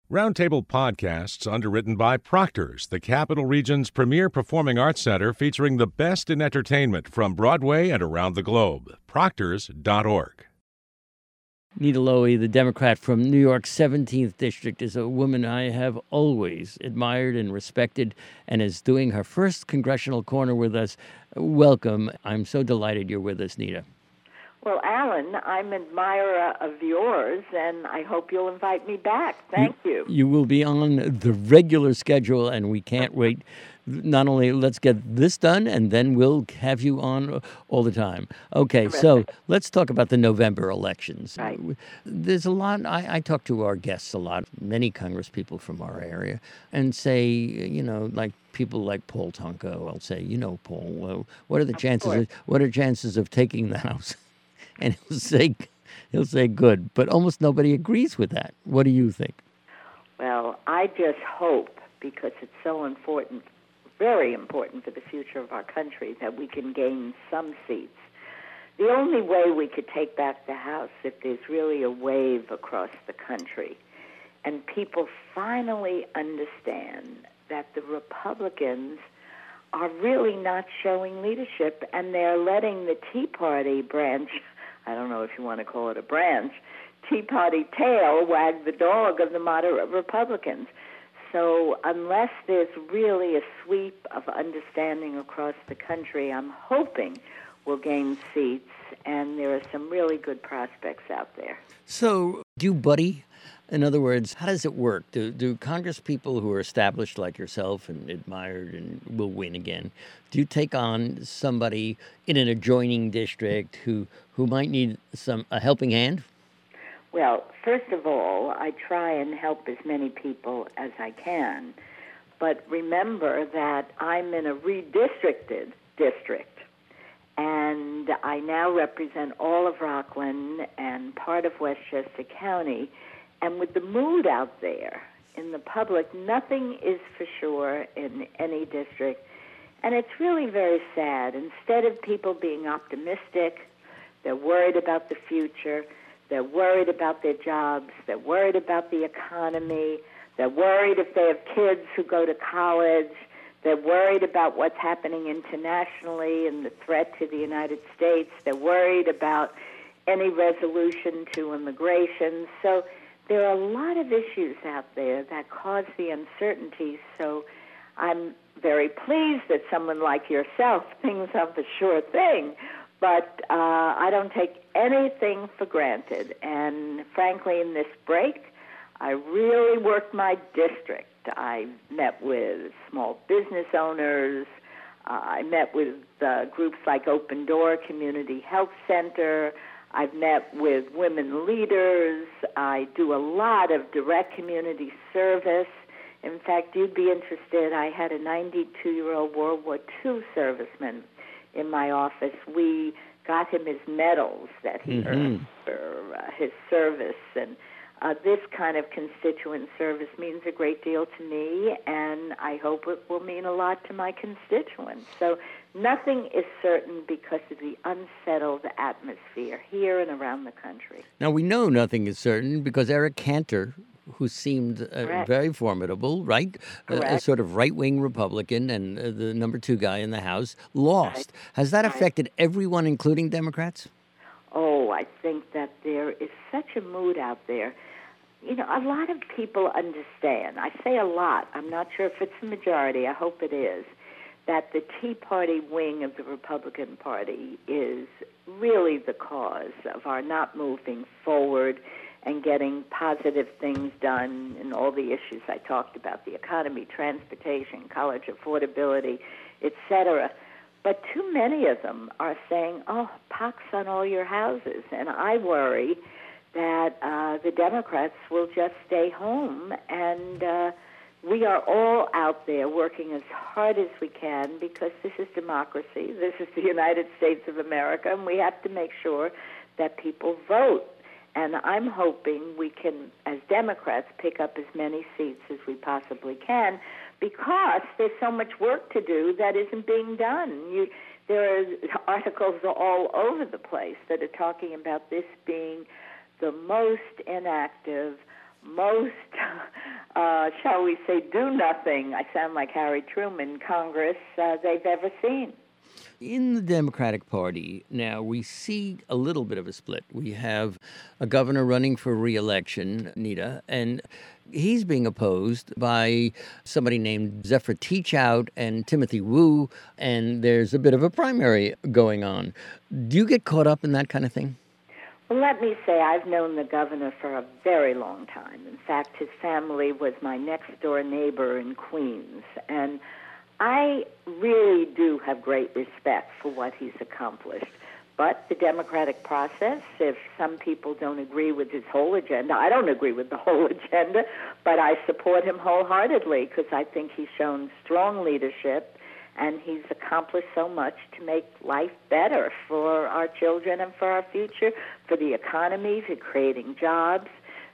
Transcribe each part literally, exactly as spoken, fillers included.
Roundtable Podcasts, underwritten by Proctor's, the Capital Region's premier performing arts center featuring the best in entertainment from Broadway and around the globe. Proctors dot org. Nita Lowey, the Democrat from New York's seventeenth District, is a woman I have always admired and respected and is doing her first congressional corner with us. Welcome. I'm so delighted you're with us, Nita. Well, Alan, I'm an admirer of yours, and I hope you'll invite me back. Thank you. You, you will be on the regular schedule, and we can't wait. Not only let's get this done, and then we'll have you on all the time. Okay, Terrific. So let's talk about the November elections. Right. There's a lot, I, I talk to our guests a lot, many Congress people from our area, and say, you know, like people like Paul Tonko, I'll say, you know, Paul, well, what are the Of chances? course. Of, what are chances of taking the House? And he'll say, he'll say good, but almost nobody agrees with that. What do you think? Well, I just hope, because it's so important, very important for the future of our country, that we can gain some seats. The only way we could take back the House if there's really a wave across the country and people finally understand that the Republicans are really not showing leadership and they're letting the Tea Party branch, I don't know if you want to call it a branch, Tea Party tail wag the dog of the moderate Republicans. So unless there's really a sweep of understanding across the country, I'm hoping we'll gain seats, and there are some really good prospects out there. So do you buddy? In other words, how does it work? Do, do Congress people who are established like yourself and admired and will win again, do you take on somebody in an adjoining district who, who might need some a helping hand? Well, first of all, I try and help as many people as I can. But remember that I'm in a redistricted district, and I now represent all of Rockland and part of Westchester County. And with the mood out there in the public, nothing is for sure in any district. And it's really very sad. Instead of people being optimistic, they're worried about the future. They're worried about their jobs. They're worried about the economy. They're worried if they have kids who go to college. They're worried about what's happening internationally and the threat to the United States. They're worried about any resolution to immigration. So there are a lot of issues out there that cause the uncertainty. So I'm very pleased that someone like yourself thinks I'm a sure thing. But uh, I don't take anything for granted. And frankly, in this break, I really worked my district. I met with small business owners. Uh, I met with uh, groups like Open Door Community Health Center. I've met with women leaders. I do a lot of direct community service. In fact, you'd be interested, I had a ninety-two-year-old World War Two serviceman in my office. We got him his medals that he Mm-hmm. earned for uh, his service. And uh, this kind of constituent service means a great deal to me, and I hope it will mean a lot to my constituents. So nothing is certain because of the unsettled atmosphere here and around the country. Now, we know nothing is certain because Eric Cantor, who seemed uh, very formidable, right? Uh, a sort of right-wing Republican and uh, the number two guy in the House, lost. Right. Has that Right. affected everyone, including Democrats? Oh, I think that there is such a mood out there. You know, a lot of people understand. I say a lot. I'm not sure if it's the majority. I hope it is. That the Tea Party wing of the Republican Party is really the cause of our not moving forward and getting positive things done in all the issues I talked about, the economy, transportation, college affordability, et cetera. But too many of them are saying, oh, pox on all your houses. And I worry that uh, the Democrats will just stay home, and uh, we are all out there working as hard as we can because this is democracy. This is the United States of America, and we have to make sure that people vote. And I'm hoping we can, as Democrats, pick up as many seats as we possibly can because there's so much work to do that isn't being done. You, there are articles all over the place that are talking about this being the most inactive, most uh, shall we say, do-nothing, I sound like Harry Truman, Congress uh, they've ever seen. In the Democratic Party, now we see a little bit of a split. We have a governor running for re-election, Nita, and he's being opposed by somebody named Zephyr Teachout and Timothy Wu, and there's a bit of a primary going on. Do you get caught up in that kind of thing? Well, let me say I've known the governor for a very long time. In fact, his family was my next-door neighbor in Queens, and I really do have great respect for what he's accomplished. But the democratic process, if some people don't agree with his whole agenda, I don't agree with the whole agenda, but I support him wholeheartedly because I think he's shown strong leadership and he's accomplished so much to make life better for our children and for our future, for the economy, for creating jobs.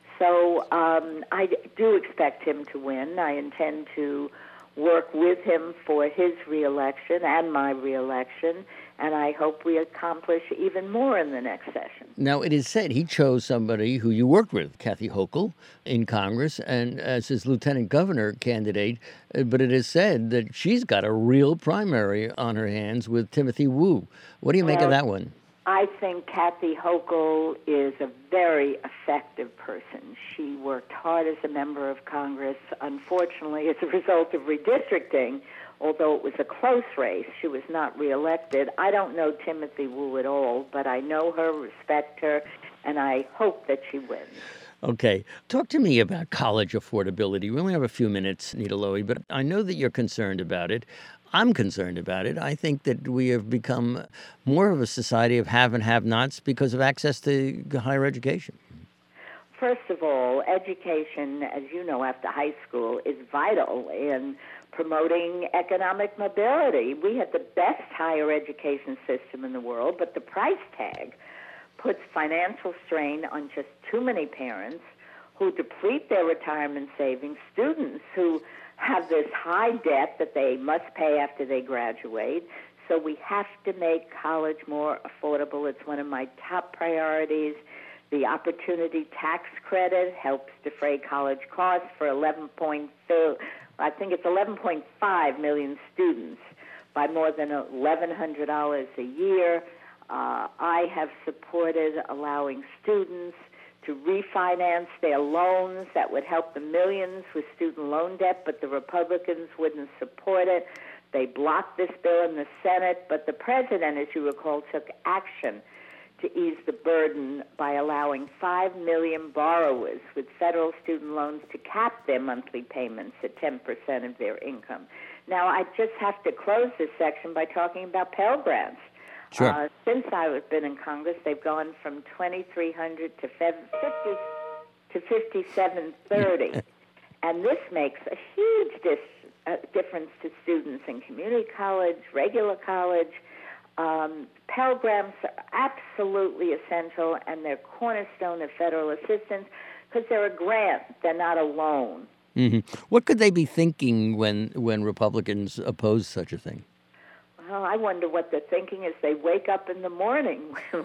So um, I do expect him to win. I intend to work with him for his reelection and my reelection, and I hope we accomplish even more in the next session. Now, it is said he chose somebody who you worked with, Kathy Hochul, in Congress, and as his lieutenant governor candidate, but it is said that she's got a real primary on her hands with Timothy Wu. What do you make well, of that one? I think Kathy Hochul is a very effective person. She worked hard as a member of Congress. Unfortunately, as a result of redistricting, although it was a close race, she was not reelected. I don't know Timothy Wu at all, but I know her, respect her, and I hope that she wins. Okay. Talk to me about college affordability. We only have a few minutes, Nita Lowey, but I know that you're concerned about it. I'm concerned about it. I think that we have become more of a society of have and have-nots because of access to higher education. First of all, education, as you know, after high school, is vital in promoting economic mobility. We have the best higher education system in the world, but the price tag puts financial strain on just too many parents who deplete their retirement savings, students who have this high debt that they must pay after they graduate. So we have to make college more affordable. It's one of my top priorities. The Opportunity Tax Credit helps defray college costs for eleven point two, I think it's eleven point five million students by more than eleven hundred dollars a year. Uh, I have supported allowing students to refinance their loans. That would help the millions with student loan debt, but the Republicans wouldn't support it. They blocked this bill in the Senate, but the president, as you recall, took action to ease the burden by allowing five million borrowers with federal student loans to cap their monthly payments at ten percent of their income. Now, I just have to close this section by talking about Pell Grants. Sure. Uh, since I've been in Congress, they've gone from twenty-three hundred to fifty to fifty-seven thirty, and this makes a huge dis, uh, difference to students in community college, regular college. Um, Pell Grants are absolutely essential, and they're cornerstone of federal assistance because they're a grant; they're not a loan. Mm-hmm. What could they be thinking when when Republicans oppose such a thing? Well, I wonder what they're thinking as they wake up in the morning.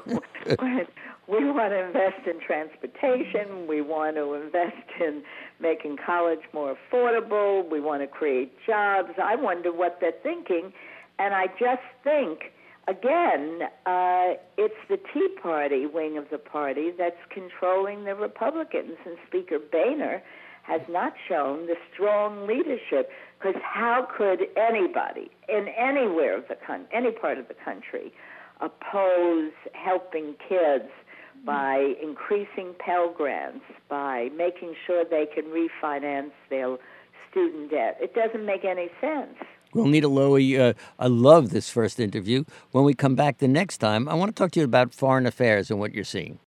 We want to invest in transportation. We want to invest in making college more affordable. We want to create jobs. I wonder what they're thinking. And I just think, again, uh, it's the Tea Party wing of the party that's controlling the Republicans. And Speaker Boehner has not shown the strong leadership. Because how could anybody in anywhere of the con- any part of the country oppose helping kids by increasing Pell Grants, by making sure they can refinance their student debt? It doesn't make any sense. Well, Nita Lowey, uh, I love this first interview. When we come back the next time, I want to talk to you about foreign affairs and what you're seeing.